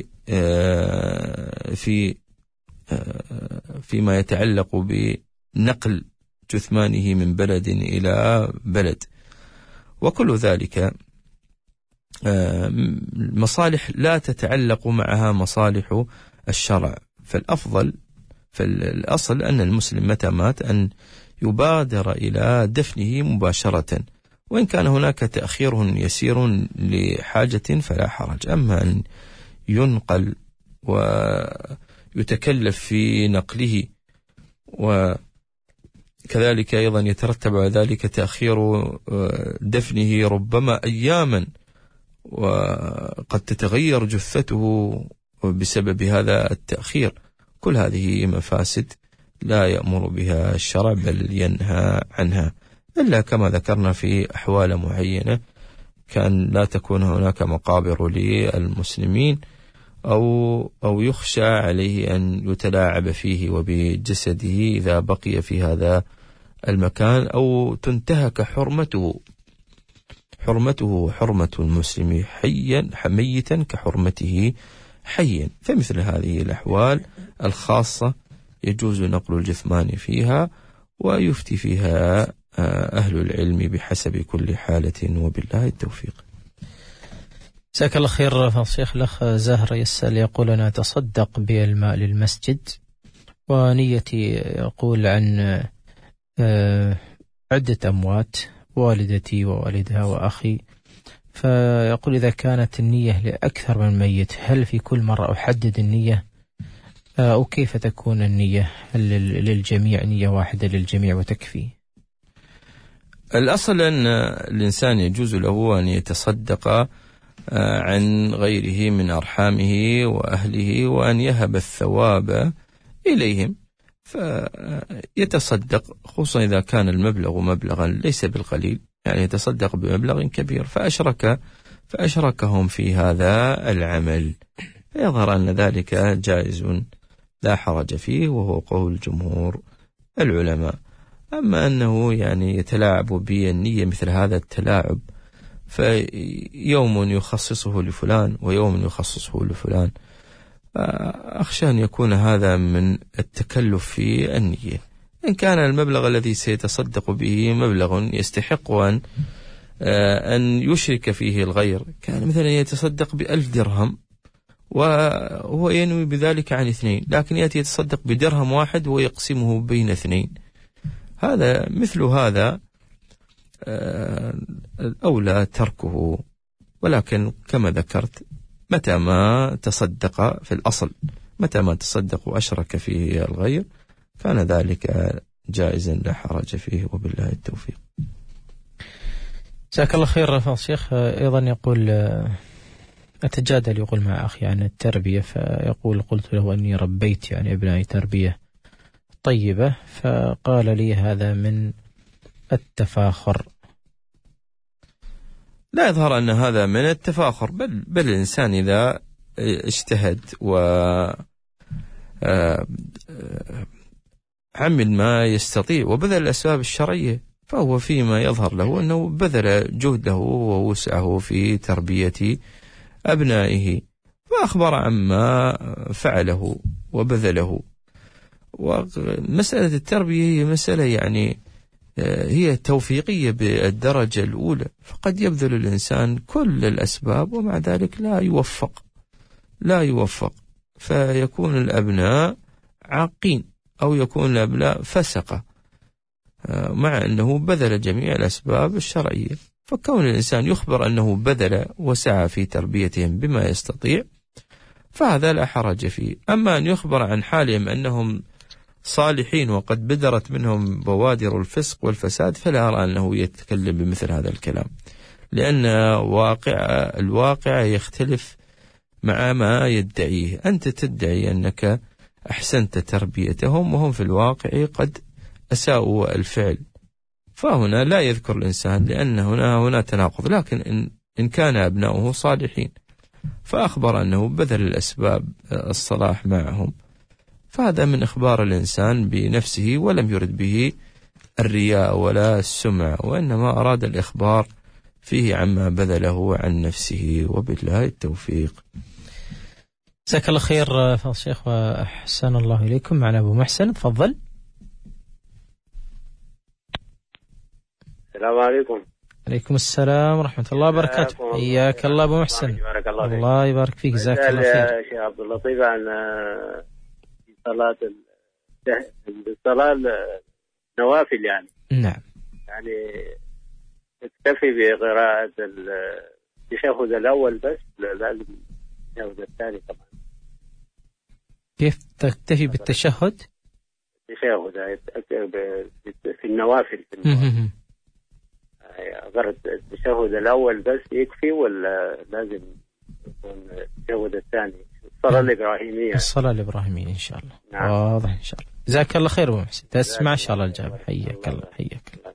فيما يتعلق بنقل جثمانه من بلد إلى بلد، وكل ذلك مصالح لا تتعلق معها مصالح الشرع. فالأصل أن المسلم متى مات أن يبادر إلى دفنه مباشرة، وإن كان هناك تأخير يسير لحاجة فلا حرج. أما أن ينقل ويتكلف في نقله، وكذلك أيضا يترتب على ذلك تأخير دفنه ربما أياما، وقد تتغير جثته بسبب هذا التأخير، كل هذه مفاسد لا يأمر بها الشرع بل ينهى عنها، إلا كما ذكرنا في أحوال معينة كان لا تكون هناك مقابر للمسلمين أو يخشى عليه أن يتلاعب فيه وبجسده إذا بقي في هذا المكان، أو تنتهك حرمته حرمة المسلم حيا ميتا كحرمته حيا. فمثل هذه الأحوال الخاصة يجوز نقل الجثمان فيها، ويفتي فيها أهل العلم بحسب كل حالة، وبالله التوفيق. جزاك الله خير فالشيخ. الأخ زهر يسأل يقول: أنا أتصدق بالماء للمسجد، ونيتي يقول عن عدة أموات، والدتي ووالدها وأخي، فيقول إذا كانت النية لأكثر من ميت هل في كل مرة أحدد النية، أو كيف تكون النية؟ هل للجميع نية واحدة للجميع وتكفي؟ الأصل أن الإنسان يجوز له أن يتصدق عن غيره من أرحامه وأهله، وأن يهب الثواب إليهم، فيتصدق خصوصا إذا كان المبلغ مبلغا ليس بالقليل، يعني يتصدق بمبلغ كبير، فأشركهم في هذا العمل، فيظهر أن ذلك جائز لا حرج فيه، وهو قول جمهور العلماء. أما أنه يعني يتلاعب بالنية مثل هذا التلاعب، فيوم يخصصه لفلان ويوم يخصصه لفلان، أخشى أن يكون هذا من التكلف في النية. إن كان المبلغ الذي سيتصدق به مبلغ يستحق أن يشرك فيه الغير، كان مثلا يتصدق ب1000 درهم وهو ينوي بذلك عن 2، لكن يأتي يتصدق بدرهم واحد ويقسمه بين 2، هذا مثل هذا الأولى تركه. ولكن كما ذكرت، متى ما تصدق في الأصل، متى ما تصدق وأشرك فيه الغير، كان ذلك جائزا لا حرج فيه، وبالله التوفيق. جزاك الله خير فضيلة الشيخ. أيضا يقول: أتجادل يقول مع أخي عن التربية، فيقول: قلت له أني ربيت يعني ابنائي تربية طيبة، فقال لي هذا من التفاخر. لا يظهر أن هذا من التفاخر، بل الإنسان إذا اجتهد وعمل ما يستطيع وبذل الأسباب الشرعية، فهو فيما يظهر له أنه بذل جهده ووسعه في تربية أبنائه، فأخبر عما فعله وبذله. ومسألة التربية هي مسألة يعني هي توفيقية بالدرجة الأولى، فقد يبذل الإنسان كل الأسباب ومع ذلك لا يوفق، فيكون الأبناء عاقين أو يكون الأبناء فسقة، مع أنه بذل جميع الأسباب الشرعية. فكون الإنسان يخبر أنه بذل وسعى في تربيتهم بما يستطيع، فهذا لا حرج فيه. أما أن يخبر عن حالهم أنهم صالحين وقد بدرت منهم بوادر الفسق والفساد، فلا أرى أنه يتكلم بمثل هذا الكلام، لأن الواقع يختلف مع ما يدعيه. أنت تدعي أنك أحسنت تربيتهم، وهم في الواقع قد أساءوا الفعل، فهنا لا يذكر الإنسان، لأن هنا تناقض. لكن إن كان أبناؤه صالحين فأخبر أنه بذل الأسباب الصلاح معهم، فهذا من إخبار الإنسان بنفسه، ولم يرد به الرياء ولا السمع، وإنما أراد الإخبار فيه عما بذله عن نفسه، وبالله التوفيق. جزاك الله خير فضيلة الشيخ وأحسن الله إليكم. معنا أبو محسن، تفضل. السلام عليكم. عليكم السلام ورحمة الله وبركاته. حياك الله أبو محسن. الله يبارك فيك. جزاك الله خير. يا شيخ عبد اللطيف عن صلاة النوافل يعني. نعم. يعني تكتفي بقراءة التشهد الأول بس؟ لازم التشهد الثاني طبعا. كيف تكتفي بالتشهد؟ التشهد في النوافل. قرأت التشهد الأول بس يكفي ولا لازم يكون التشهد الثاني؟ الصلاة الإبراهيمية. الصلاة الإبراهيمية إن شاء الله. نعم. واضح إن شاء الله. جزاك الله خير أبو محسن، تسمع إن شاء الله الجواب. حياك الله حياك الله.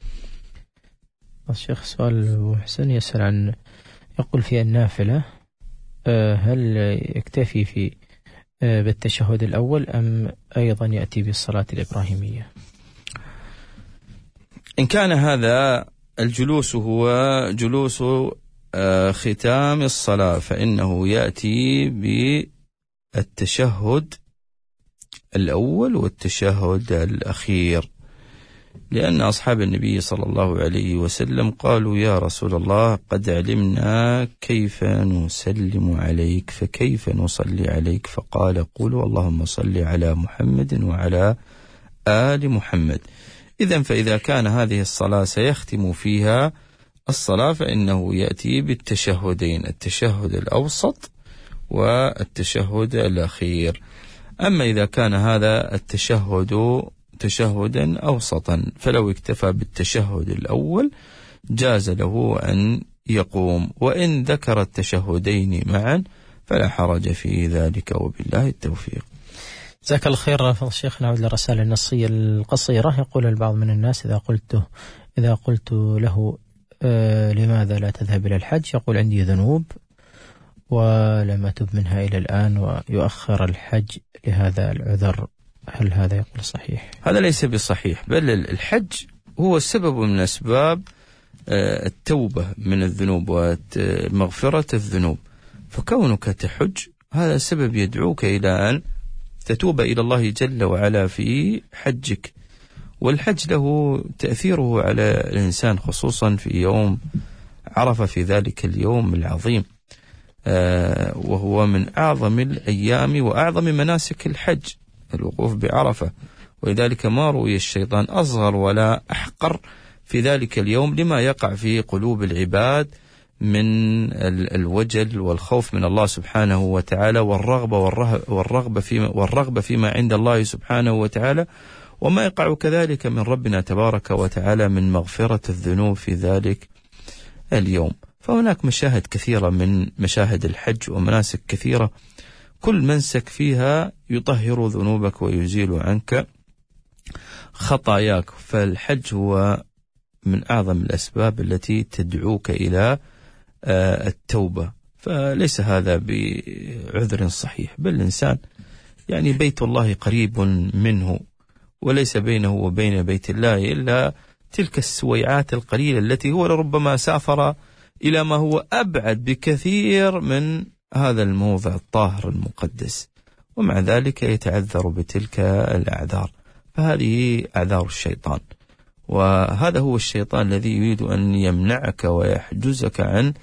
الشيخ سؤال أبو محسن يسأل عن، يقول في النافلة هل يكتفي في بالتشهد الأول أم أيضا يأتي بالصلاة الإبراهيمية؟ إن كان هذا الجلوس هو جلوس ختام الصلاة فإنه يأتي بالتشهد الأول والتشهد الأخير، لأن أصحاب النبي صلى الله عليه وسلم قالوا يا رسول الله قد علمنا كيف نسلم عليك فكيف نصلي عليك؟ فقال قولوا اللهم صل على محمد وعلى آل محمد. إذن فإذا كان هذه الصلاة سيختم فيها الصلاة فإنه يأتي بالتشهدين، التشهد الأوسط والتشهد الأخير. أما إذا كان هذا التشهد تشهدا أوسطا فلو اكتفى بالتشهد الأول جاز له أن يقوم، وإن ذكر التشهدين معا فلا حرج في ذلك وبالله التوفيق. جزاك الله خير. فضل الشيخ نعود للرسالة النصية القصيرة. يقول البعض من الناس إذا قلت له لماذا لا تذهب إلى الحج يقول عندي ذنوب ولم أتب منها إلى الآن ويؤخر الحج لهذا العذر، هل هذا يقول صحيح؟ هذا ليس بصحيح، بل الحج هو سبب من أسباب التوبة من الذنوب ومغفرة الذنوب، فكونك تحج هذا سبب يدعوك إلى أن تتوب إلى الله جل وعلا في حجك. والحج له تأثيره على الإنسان خصوصا في يوم عرفة، في ذلك اليوم العظيم، وهو من أعظم الأيام وأعظم مناسك الحج الوقوف بعرفة، ولذلك ما رؤي الشيطان أصغر ولا أحقر في ذلك اليوم لما يقع في قلوب العباد من الوجل والخوف من الله سبحانه وتعالى والرغبة فيما عند الله سبحانه وتعالى، وما يقع كذلك من ربنا تبارك وتعالى من مغفرة الذنوب في ذلك اليوم. فهناك مشاهد كثيرة من مشاهد الحج ومناسك كثيرة كل منسك فيها يطهر ذنوبك ويزيل عنك خطاياك، فالحج هو من أعظم الأسباب التي تدعوك إلى التوبة، فليس هذا بعذر صحيح، بل الإنسان يعني بيت الله قريب منه وليس بينه وبين بيت الله إلا تلك السويعات القليلة التي هو لربما سافر إلى ما هو أبعد بكثير من هذا الموضع الطاهر المقدس، ومع ذلك يتعذر بتلك الأعذار، فهذه أعذار الشيطان، وهذا هو الشيطان الذي يريد أن يمنعك ويحجزك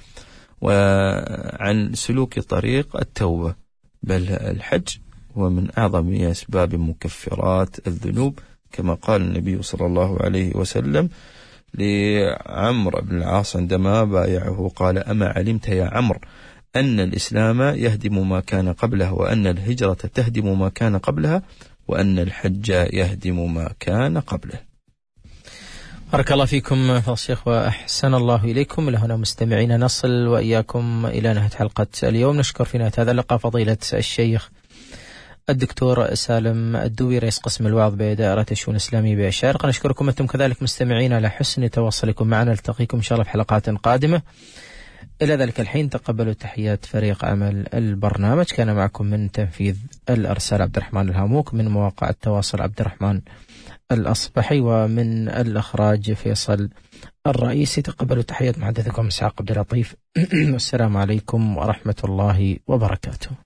عن سلوك طريق التوبة. بل الحج هو من أعظم أسباب مكفرات الذنوب، كما قال النبي صلى الله عليه وسلم لعمرو بن العاص عندما بايعه قال أما علمت يا عمرو أن الإسلام يهدم ما كان قبله، وأن الهجرة تهدم ما كان قبلها، وأن الحج يهدم ما كان قبله. بارك الله فيكم فضل الشيخ وأحسن الله إليكم. لهنا مستمعين نصل وإياكم إلى نهاية حلقة اليوم. نشكر في نهاية هذا اللقاء فضيلة الشيخ الدكتور سالم الدوي رئيس قسم الوعظ بإدارة الشؤون الإسلامية بالشارقة. نشكركم أنتم كذلك مستمعين على حسن تواصلكم معنا. نلتقيكم إن شاء الله في حلقات قادمة. إلى ذلك الحين تقبلوا تحيات فريق عمل البرنامج. كان معكم من تنفيذ الأرسال عبد الرحمن الهاموك، من مواقع التواصل عبد الرحمن الأصبحي، ومن الإخراج فيصل الرئيسي. تقبلوا تحيات محدثكم إسحاق عبد اللطيف. والسلام عليكم ورحمة الله وبركاته.